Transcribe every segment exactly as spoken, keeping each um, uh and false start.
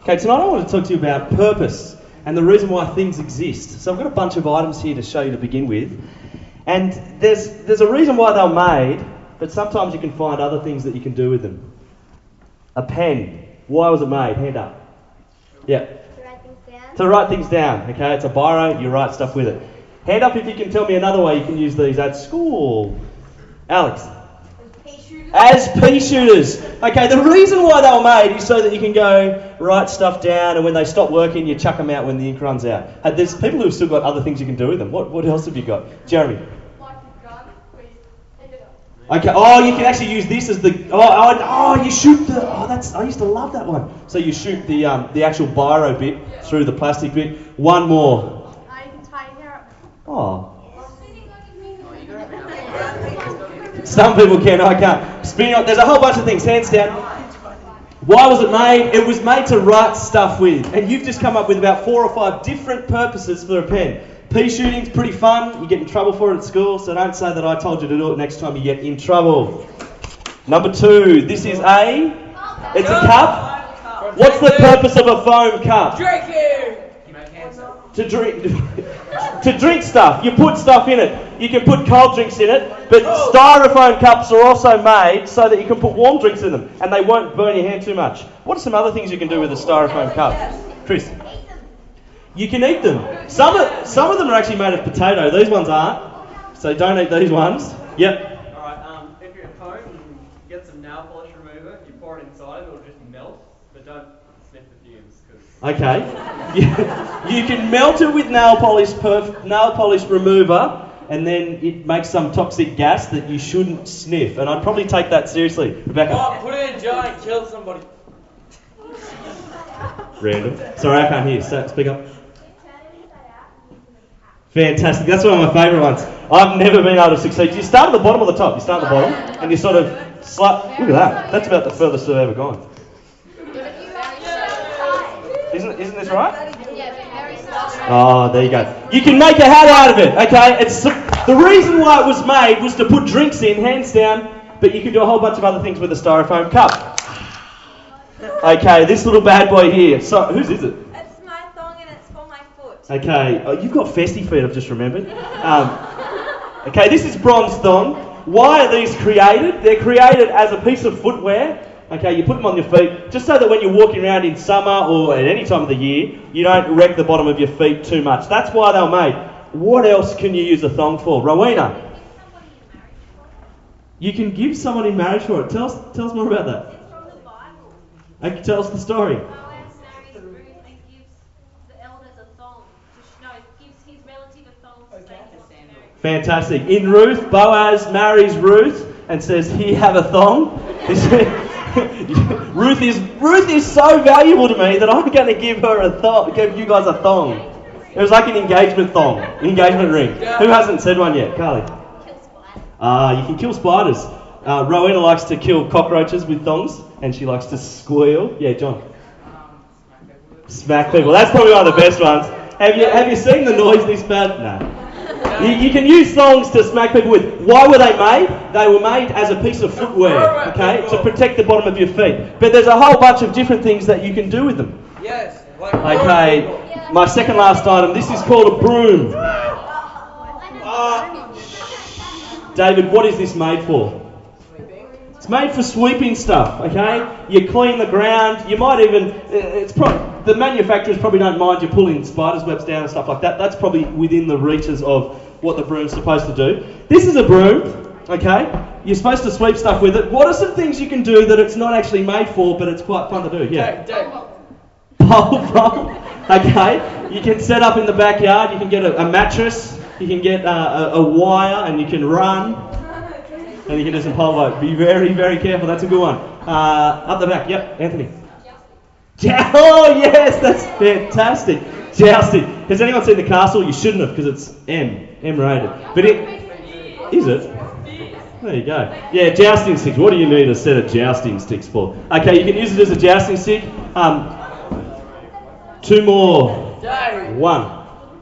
Okay, tonight I want to talk to you about purpose and the reason why things exist. So I've got a bunch of items here to show you to begin with. And there's there's a reason why they're made, but sometimes you can find other things that you can do with them. A pen. Why was it made? Hand up. Yeah. To write things down. To write things down. Okay, it's a biro, you write stuff with it. Hand up if you can tell me another way you can use these at school. Alex. Pea shooters. As pea shooters. Okay, the reason why they were made is so that you can go write stuff down, and when they stop working, you chuck them out when the ink runs out. And there's people who've still got other things you can do with them. What what else have you got? Jeremy. Like a gun, where you end it up. Okay. Oh, you can actually use this as the. Oh, oh, oh, you shoot the. Oh, that's. I used to love that one. So you shoot the um the actual biro bit through the plastic bit. One more. I can tie your hair up. Oh. Some people can. I can't. Spinning on. There's a whole bunch of things. Hands down. Why was it made? It was made to write stuff with. And you've just come up with about four or five different purposes for a pen. Pea shooting's pretty fun. You get in trouble for it at school, so don't say that I told you to do it next time you get in trouble. Number two, this is a... It's a cup. What's the purpose of a foam cup? Drinking! To drink, to drink stuff. You put stuff in it. You can put cold drinks in it, but styrofoam cups are also made so that you can put warm drinks in them, and they won't burn your hand too much. What are some other things you can do with a styrofoam cup, Chris? You can eat them. Some of some of them are actually made of potato. These ones aren't, so don't eat these ones. Yep. Alright, um, if you're at home and you get some nail polish remover, you pour it inside, it'll just melt, but don't sniff the fumes. Cause Okay. You, you can melt it with nail polish, perf, nail polish remover, and then it makes some toxic gas that you shouldn't sniff. And I'd probably take that seriously. Rebecca. Oh, put it in a jar and kill somebody. Random. Sorry, I can't hear. So, speak up. Fantastic. That's one of my favourite ones. I've never been able to succeed. You start at the bottom or the top? You start at the bottom, and you sort of slap. Look at that. That's about the furthest I've ever gone. Isn't isn't this right? Oh, there you go. You can make a hat out of it. Okay. It's the reason why it was made was to put drinks in, hands down. But you can do a whole bunch of other things with a styrofoam cup. Okay, this little bad boy here. So, whose is it? It's my thong and it's for my foot. Okay, oh, you've got festy feet, I've just remembered. Um, okay, this is bronze thong. Why are these created? They're created as a piece of footwear. Okay, you put them on your feet, just so that when you're walking around in summer or at any time of the year, you don't wreck the bottom of your feet too much. That's why they were made. What else can you use a thong for? Rowena? You can give someone in marriage for it. Tell us, tell us more about that. It's from the Bible. Okay, tell us the story. Boaz marries Ruth and gives the elders a thong. To, no, gives his relative a thong to say he wants to marry. Fantastic. In Ruth, Boaz marries Ruth and says, "Here, have a thong." Ruth is Ruth is so valuable to me that I'm going to give her a thong. Give you guys a thong. It was like an engagement thong, engagement ring. Who hasn't said one yet, Carly? Kill spiders. Ah, uh, you can kill spiders. Uh, Rowena likes to kill cockroaches with thongs, and she likes to squeal. Yeah, John. Smack people. That's probably one of the best ones. Have you have you seen the noise this bad? No. You, you can use thongs to smack people with. Why were they made? They were made as a piece of footwear, okay, to protect the bottom of your feet. But there's a whole bunch of different things that you can do with them. Yes. Like Okay, my second last item. This is called a broom. David, what is this made for? It's made for sweeping stuff, okay? You clean the ground. You might even, it's pro- the manufacturers probably don't mind you pulling spiders' webs down and stuff like that. That's probably within the reaches of what the broom's supposed to do. This is a broom, okay? You're supposed to sweep stuff with it. What are some things you can do that it's not actually made for, but it's quite fun to do? Yeah. Pole vault. Okay. You can set up in the backyard. You can get a, a mattress. You can get uh, a, a wire, and you can run. And you can do some pole vault. Be very, very careful. That's a good one. Uh, up the back. Yep, Anthony. Jousting. Oh, yes, that's fantastic. Jousting. Has anyone seen The Castle? You shouldn't have, because it's M. M rated. But it... Is it? There you go. Yeah, jousting sticks. What do you need a set of jousting sticks for? Okay, you can use it as a jousting stick. Um, two more. One.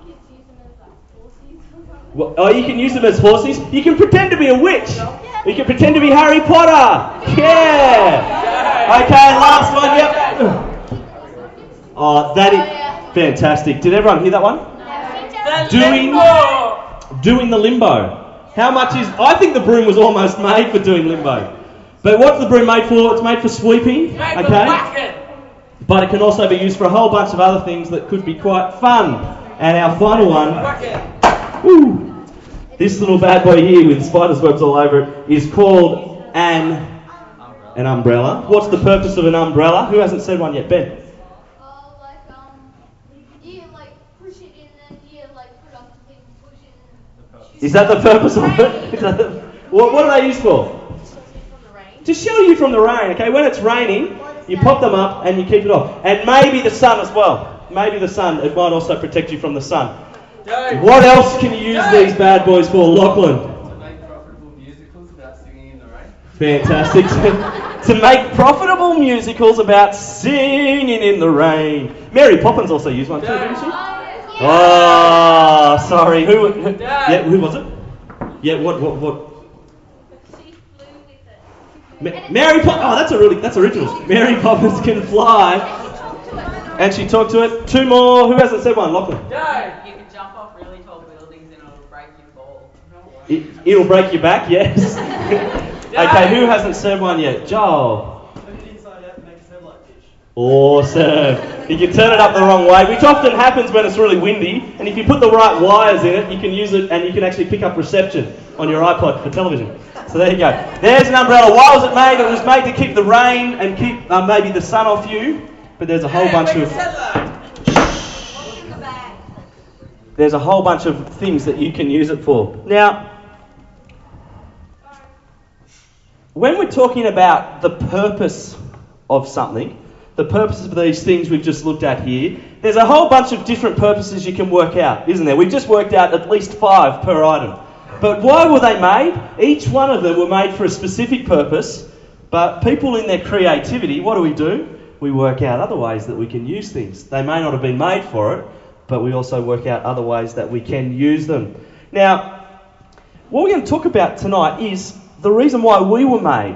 Well, oh, you can use them as horses. You can pretend to be a witch. You can pretend to be Harry Potter. Yeah. Okay, last one. Yep. Oh, that is fantastic. Did everyone hear that one? Doing, doing the limbo. How much is... I think the broom was almost made for doing limbo. But what's the broom made for? It's made for sweeping. Okay? But it can also be used for a whole bunch of other things that could be quite fun. And our final one... Woo, this little bad boy here with spider's webs all over it is called an... An umbrella. What's the purpose of an umbrella? Who hasn't said one yet? Ben? Oh, like, um, you, like, push it in and you, like, put up the thing, push it in. Is that the purpose of it? Is that the, what, what are they used for? To shelter you from the rain, okay? When it's raining, you pop them up and you keep it off. And maybe the sun as well. Maybe the sun. It might also protect you from the sun. What else can you use these bad boys for, Lachlan? To make profitable musicals about singing in the rain. Fantastic. To make profitable musicals about singing in the rain. Mary Poppins also used one too, didn't she? Oh, sorry. Who? who yeah, who was it? Yeah, what, what, what? She flew with it. Ma- Mary Poppins. Oh, that's a really, that's original. Mary Poppins can fly, and she talked to it. Two more. Who hasn't said one? Lachlan. You can jump off really tall buildings and it'll break your fall. It, it'll break your back. Yes. Okay. Who hasn't said one yet? Joel. Turn it inside out and make a satellite dish. Awesome. You can turn it up the wrong way, which often happens when it's really windy. And if you put the right wires in it, you can use it and you can actually pick up reception on your iPod for television. So there you go. There's an umbrella. Why was it made? It was made to keep the rain and keep uh, maybe the sun off you. But there's a whole bunch of there's a whole bunch of things that you can use it for. Now, when we're talking about the purpose of something, the purposes of these things we've just looked at here, there's a whole bunch of different purposes you can work out, isn't there? We've just worked out at least five per item. But why were they made? Each one of them were made for a specific purpose, but people in their creativity, what do we do? We work out other ways that we can use things. They may not have been made for it, but we also work out other ways that we can use them. Now, what we're going to talk about tonight is the reason why we were made.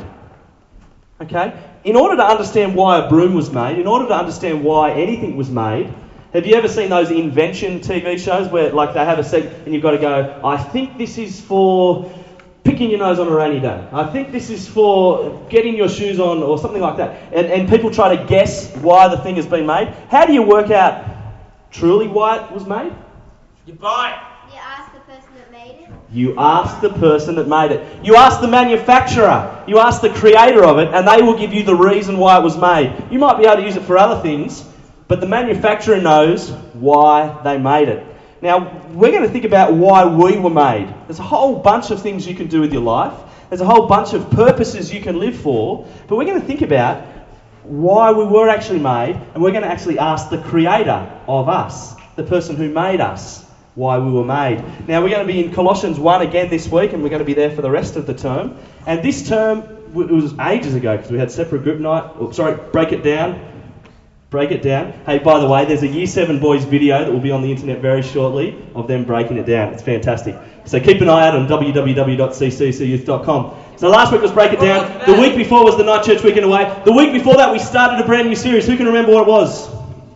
Okay? In order to understand why a broom was made, in order to understand why anything was made, have you ever seen those invention T V shows where like they have a segment and you've got to go, I think this is for picking your nose on a rainy day. I think this is for getting your shoes on or something like that. And, and people try to guess why the thing has been made. How do you work out truly why it was made? You buy it. You ask the person that made it. You ask the person that made it. You ask the manufacturer. You ask the creator of it, and they will give you the reason why it was made. You might be able to use it for other things, but the manufacturer knows why they made it. Now, we're going to think about why we were made. There's a whole bunch of things you can do with your life. There's a whole bunch of purposes you can live for, but we're going to think about why we were actually made, and we're going to actually ask the creator of us, the person who made us, why we were made. Now, we're going to be in Colossians one again this week, and we're going to be there for the rest of the term. And this term, it was ages ago, because we had separate group night. Oh, sorry, break it down. Break it down. Hey, by the way, there's a Year seven boys video that will be on the internet very shortly of them breaking it down. It's fantastic. So keep an eye out on w w w dot c c c youth dot com. So last week was Break It Down. The week before was the Night Church Weekend Away. The week before that we started a brand new series. Who can remember what it was?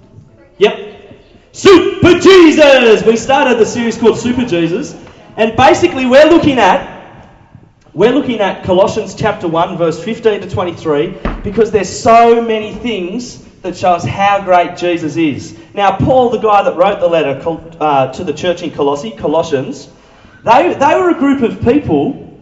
Yep. Super Jesus! We started the series called Super Jesus. And basically we're looking at we're looking at Colossians chapter one, verse fifteen to twenty-three, because there's so many things that show us how great Jesus is. Now, Paul, the guy that wrote the letter uh, to the church in Colossae, Colossians, they, they were a group of people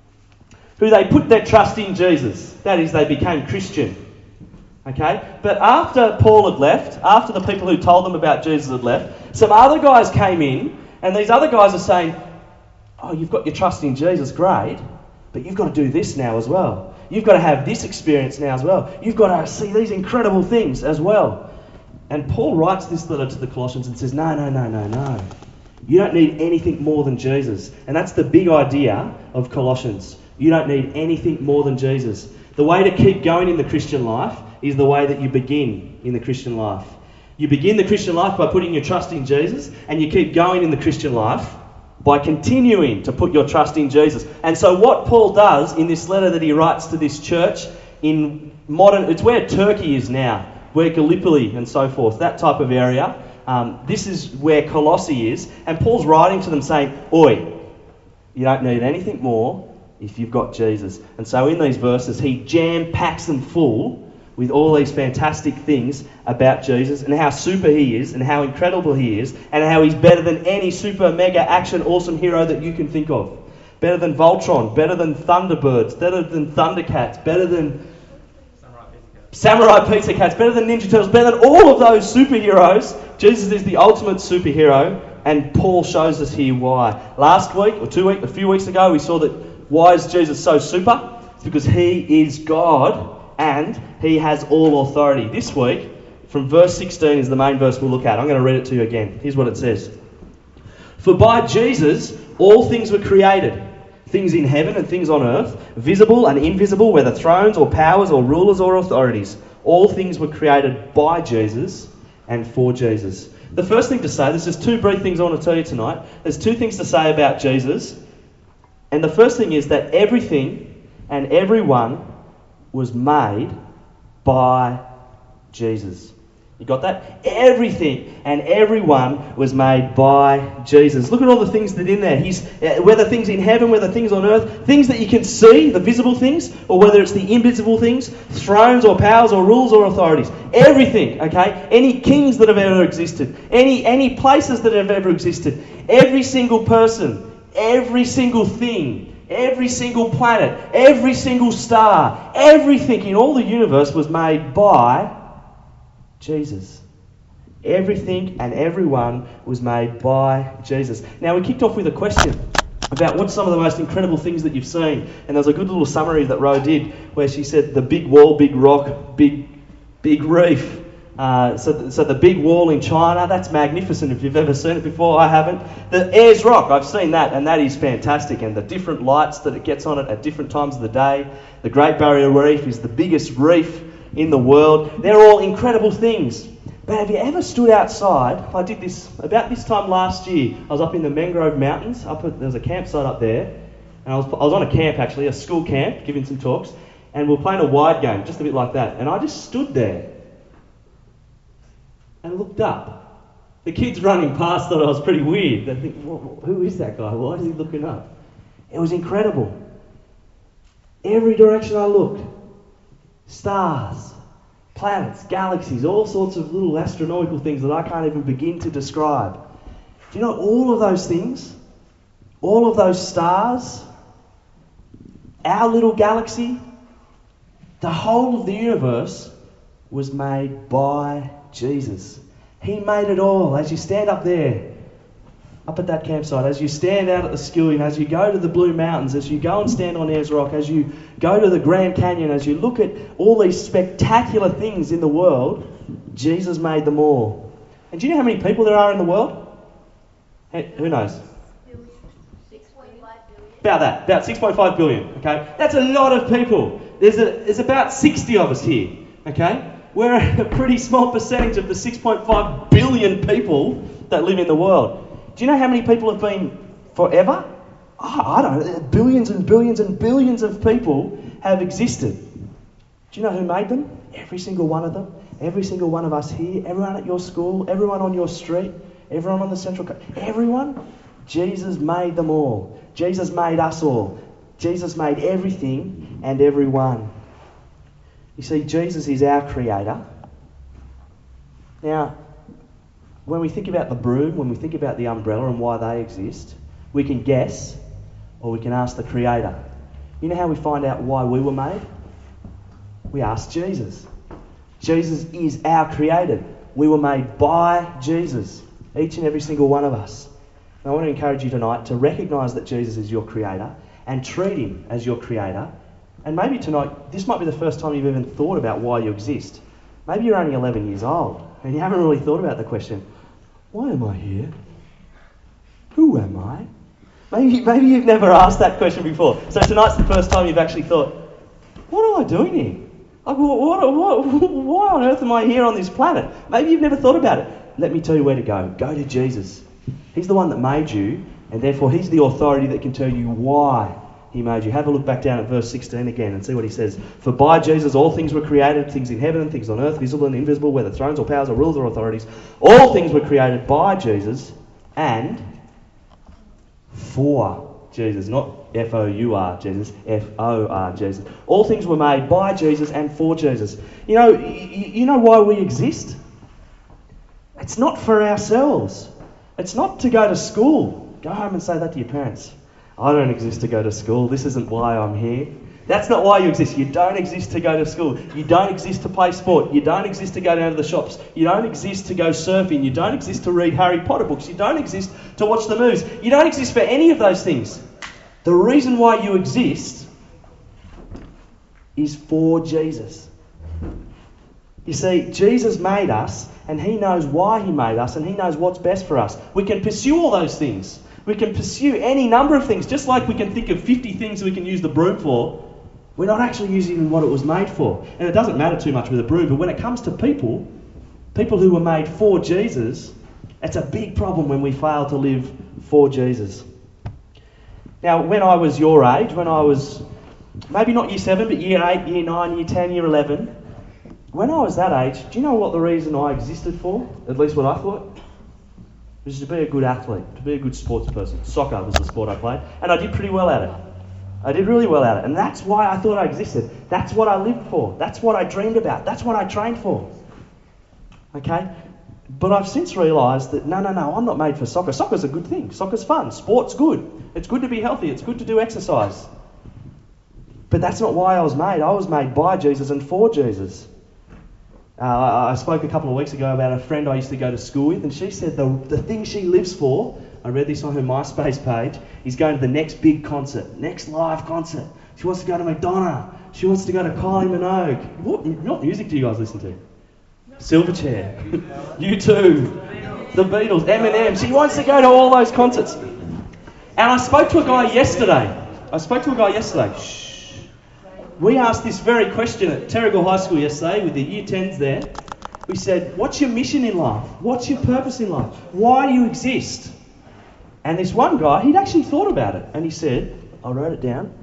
who they put their trust in Jesus. That is, they became Christian. Okay? But after Paul had left, after the people who told them about Jesus had left, some other guys came in, and these other guys are saying, oh, you've got your trust in Jesus, great, but you've got to do this now as well. You've got to have this experience now as well. You've got to see these incredible things as well. And Paul writes this letter to the Colossians and says, no, no, no, no, no. You don't need anything more than Jesus. And that's the big idea of Colossians. You don't need anything more than Jesus. The way to keep going in the Christian life is the way that you begin in the Christian life. You begin the Christian life by putting your trust in Jesus, and you keep going in the Christian life by continuing to put your trust in Jesus. And so what Paul does in this letter that he writes to this church in modern, it's where Turkey is now. where Gallipoli and so forth, that type of area. Um, this is where Colossae is. And Paul's writing to them saying, oi, you don't need anything more if you've got Jesus. And so in these verses, he jam-packs them full with all these fantastic things about Jesus and how super he is and how incredible he is and how he's better than any super mega action awesome hero that you can think of. Better than Voltron, better than Thunderbirds, better than Thundercats, better than Samurai Pizza Cat. Samurai Pizza Cats, better than Ninja Turtles, better than all of those superheroes. Jesus is the ultimate superhero, and Paul shows us here why. Last week, or two weeks, a few weeks ago, we saw that why is Jesus so super? It's because he is God and he has all authority. This week, from verse sixteen is the main verse we'll look at. I'm going to read it to you again. Here's what it says. For by Jesus all things were created, things in heaven and things on earth, visible and invisible, whether thrones or powers or rulers or authorities. All things were created by Jesus and for Jesus. The first thing to say, there's just two brief things I want to tell you tonight. There's two things to say about Jesus. And the first thing is that everything and everyone was made by Jesus. You got that? Everything and everyone was made by Jesus. Look at all the things that are in there. He's uh, whether things in heaven, whether things on earth, things that you can see, the visible things, or whether it's the invisible things, thrones or powers or rules or authorities. Everything, okay? Any kings that have ever existed, any any places that have ever existed, every single person, every single thing, every single planet, every single star, everything in all the universe was made by Jesus. Everything and everyone was made by Jesus. Now, we kicked off with a question about what's some of the most incredible things that you've seen. And there was a good little summary that Ro did where she said the big wall, big rock, big, big reef. Uh, so, so the big wall in China, that's magnificent. If you've ever seen it before, I haven't. The Ayers Rock, I've seen that, and that is fantastic. And the different lights that it gets on it at different times of the day. The Great Barrier Reef is the biggest reef in the world. They're all incredible things. But have you ever stood outside? I did this about this time last year. I was up in the Mangrove Mountains. Up at, there was a campsite up there. And I was, I was on a camp, actually, a school camp, giving some talks. And we were playing a wide game, just a bit like that. And I just stood there and looked up. The kids running past thought I was pretty weird. They think, who is that guy? Why is he looking up? It was incredible. Every direction I looked, stars, planets, galaxies, all sorts of little astronomical things that I can't even begin to describe. Do you know all of those things? All of those stars? Our little galaxy? The whole of the universe was made by Jesus. He made it all. As you stand up there, up at that campsite, as you stand out at the Skillion, as you go to the Blue Mountains, as you go and stand on Ayers Rock, as you go to the Grand Canyon, as you look at all these spectacular things in the world, Jesus made them all. And do you know how many people there are in the world? Hey, who knows? six point five billion. About that, about six point five billion, okay? That's a lot of people. There's, a, there's about sixty of us here, okay? We're a pretty small percentage of the six point five billion people that live in the world. Do you know how many people have been forever? Oh, I don't know. Billions and billions and billions of people have existed. Do you know who made them? Every single one of them. Every single one of us here. Everyone at your school. Everyone on your street. Everyone on the Central Coast. Everyone. Jesus made them all. Jesus made us all. Jesus made everything and everyone. You see, Jesus is our creator. Now, when we think about the broom, when we think about the umbrella and why they exist, we can guess or we can ask the Creator. You know how we find out why we were made? We ask Jesus. Jesus is our Creator. We were made by Jesus, each and every single one of us. And I want to encourage you tonight to recognise that Jesus is your Creator and treat Him as your Creator. And maybe tonight, this might be the first time you've even thought about why you exist. Maybe you're only eleven years old and you haven't really thought about the question, why am I here? Who am I? Maybe, maybe you've never asked that question before. So tonight's the first time you've actually thought, what am I doing here? Like, what, what, what, why on earth am I here on this planet? Maybe you've never thought about it. Let me tell you where to go. Go to Jesus. He's the one that made you, and therefore He's the authority that can tell you why he made you. Have a look back down at verse sixteen again and see what he says. For by Jesus all things were created, things in heaven and things on earth, visible and invisible, whether thrones or powers or rulers or authorities. All things were created by Jesus and for Jesus. Not F O U R Jesus, F O R Jesus. All things were made by Jesus and for Jesus. You know, y- you know why we exist? It's not for ourselves. It's not to go to school. Go home and say that to your parents. I don't exist to go to school. This isn't why I'm here. That's not why you exist. You don't exist to go to school. You don't exist to play sport. You don't exist to go down to the shops. You don't exist to go surfing. You don't exist to read Harry Potter books. You don't exist to watch the movies. You don't exist for any of those things. The reason why you exist is for Jesus. You see, Jesus made us, and he knows why he made us, and he knows what's best for us. We can pursue all those things. We can pursue any number of things, just like we can think of fifty things we can use the broom for. We're not actually using what it was made for. And it doesn't matter too much with a broom, but when it comes to people, people who were made for Jesus, it's a big problem when we fail to live for Jesus. Now, when I was your age, when I was maybe not year seven, but year eight, year nine, year ten, year eleven, when I was that age, do you know what the reason I existed for? At least what I thought? It was to be a good athlete, to be a good sports person. Soccer was the sport I played, and I did pretty well at it. I did really well at it, and that's why I thought I existed. That's what I lived for. That's what I dreamed about. That's what I trained for. Okay? But I've since realised that, no, no, no, I'm not made for soccer. Soccer's a good thing. Soccer's fun. Sport's good. It's good to be healthy. It's good to do exercise. But that's not why I was made. I was made by Jesus and for Jesus. Uh, I, I spoke a couple of weeks ago about a friend I used to go to school with, and she said the, the thing she lives for, I read this on her MySpace page, is going to the next big concert, next live concert. She wants to go to Madonna. She wants to go to Kylie Minogue. What, what music do you guys listen to? Silverchair. U two. The Beatles. Eminem. She wants to go to all those concerts. And I spoke to a guy yesterday. I spoke to a guy yesterday. Shh. We asked this very question at Terrigal High School yesterday with the year tens there. We said, what's your mission in life? What's your purpose in life? Why do you exist? And this one guy, he'd actually thought about it. And he said, I wrote it down.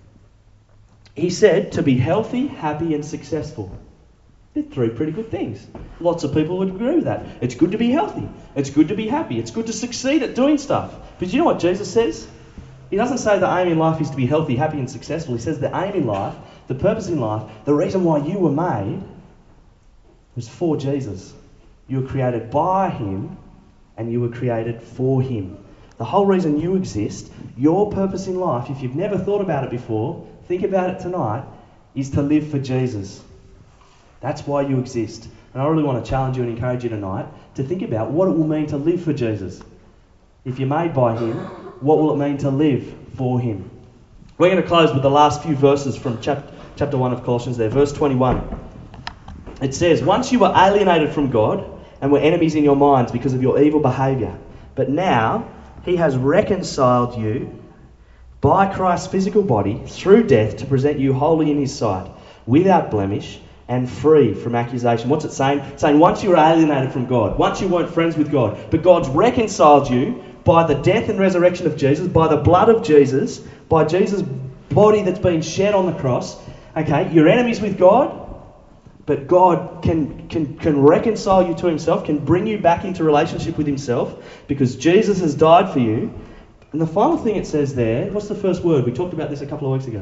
He said, to be healthy, happy and successful. They're three pretty good things. Lots of people would agree with that. It's good to be healthy. It's good to be happy. It's good to succeed at doing stuff. But you know what Jesus says? He doesn't say the aim in life is to be healthy, happy and successful. He says the aim in life, the purpose in life, the reason why you were made was for Jesus. You were created by him and you were created for him. The whole reason you exist, your purpose in life, if you've never thought about it before, think about it tonight, is to live for Jesus. That's why you exist. And I really want to challenge you and encourage you tonight to think about what it will mean to live for Jesus. If you're made by him, what will it mean to live for him? We're going to close with the last few verses from chap- chapter one of Colossians there, verse twenty-one. It says, once you were alienated from God and were enemies in your minds because of your evil behaviour, but now he has reconciled you by Christ's physical body through death to present you holy in his sight, without blemish and free from accusation. What's it saying? It's saying once you were alienated from God, once you weren't friends with God, but God's reconciled you by the death and resurrection of Jesus, by the blood of Jesus, by Jesus' body that's been shed on the cross. Okay, you're enemies with God, but God can, can, can reconcile you to himself, can bring you back into relationship with himself, because Jesus has died for you. And the final thing it says there, what's the first word? We talked about this a couple of weeks ago.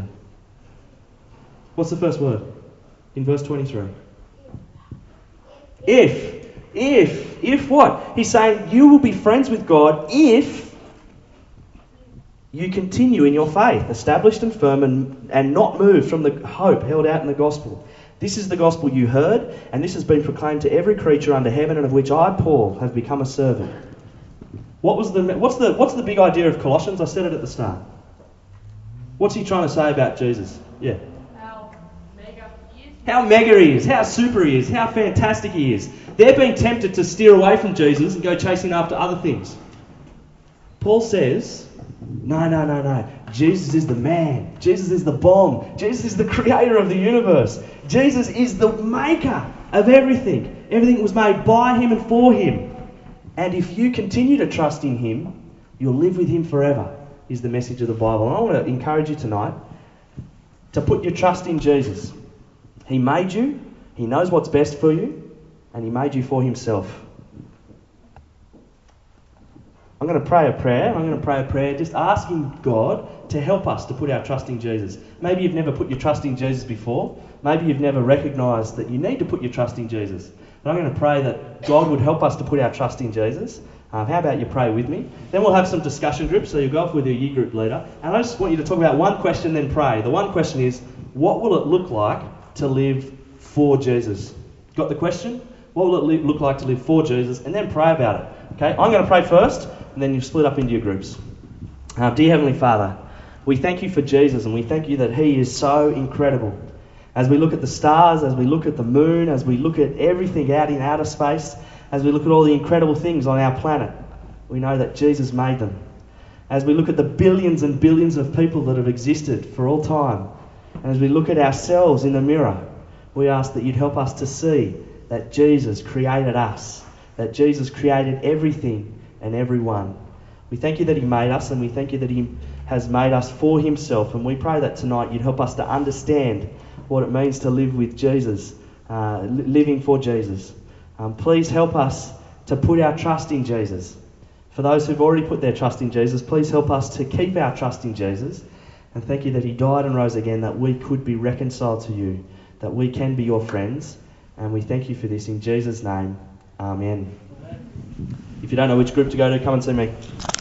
What's the first word? In verse twenty-three. If. If. If what? He's saying you will be friends with God if you continue in your faith, established and firm and, and not moved from the hope held out in the gospel. This is the gospel you heard, and this has been proclaimed to every creature under heaven, and of which I, Paul, have become a servant. What was the what's the what's the big idea of Colossians? I said it at the start. What's he trying to say about Jesus? Yeah. How mega he is. How mega he is, how super he is, how fantastic he is. They're being tempted to steer away from Jesus and go chasing after other things. Paul says, no, no, no, no. Jesus is the man. Jesus is the bomb. Jesus is the creator of the universe. Jesus is the maker of everything. Everything was made by him and for him. And if you continue to trust in him, you'll live with him forever. is the message of the Bible. And I want to encourage you tonight to put your trust in Jesus. He made you, he knows what's best for you, and he made you for himself. I'm going to pray a prayer. I'm going to pray a prayer just asking God to help us to put our trust in Jesus. Maybe you've never put your trust in Jesus before. Maybe you've never recognised that you need to put your trust in Jesus. But I'm going to pray that God would help us to put our trust in Jesus. Um, how about you pray with me? Then we'll have some discussion groups, so you'll go off with your year group leader. And I just want you to talk about one question, then pray. The one question is, what will it look like to live for Jesus? Got the question? What will it li- look like to live for Jesus? And then pray about it. Okay, I'm going to pray first, and then you split up into your groups. Uh, dear Heavenly Father, we thank you for Jesus, and we thank you that he is so incredible. As we look at the stars, as we look at the moon, as we look at everything out in outer space, as we look at all the incredible things on our planet, we know that Jesus made them. As we look at the billions and billions of people that have existed for all time, and as we look at ourselves in the mirror, we ask that you'd help us to see that Jesus created us, that Jesus created everything and everyone. We thank you that he made us, and we thank you that he has made us for himself, and we pray that tonight you'd help us to understand what it means to live with Jesus, uh, li- living for Jesus. Um, please help us to put our trust in Jesus. For those who've already put their trust in Jesus, please help us to keep our trust in Jesus. And thank you that he died and rose again, that we could be reconciled to you, that we can be your friends. And we thank you for this in Jesus' name. Amen. If you don't know which group to go to, come and see me.